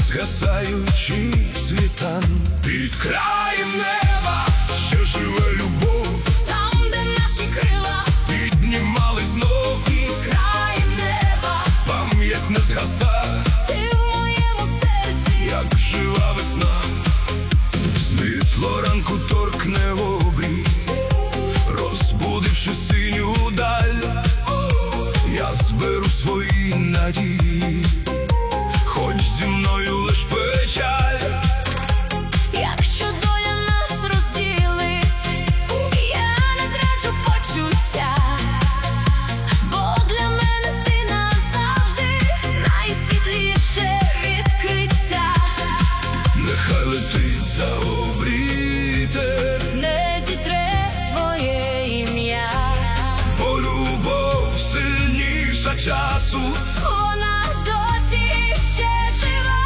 згасаючий світан. Під краєм неба ще живе любов, там, де наші крила піднімались знов. під краєм неба Пам'ять не згаса, ти в моєму серці, як жива весна. Світло ранку торкне в обрій, розбудивши синю даль. Я зберу свої надії, хоч зі мною лиш печаль. якщо доля нас розділить, я не зраджу почуття, бо для мене ти назавжди найсвітліше відкриття. Нехай летить за обрій тер, Не зітре твоє ім'я, бо любов сильніша часу. вона досі ще жива.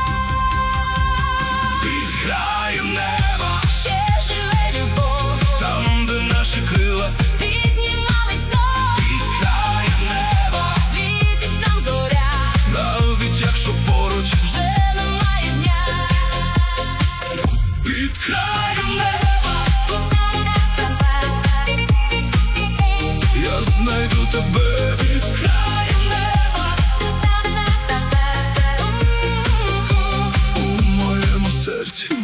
Під краєм неба Ще живе любов, там, де наші крила. піднімались знов, Під краєм неба, світить нам зоря, навіть якщо поруч. вже немає дня. Під краєм неба я знайду тебе. Під краєм неба у моєму серці.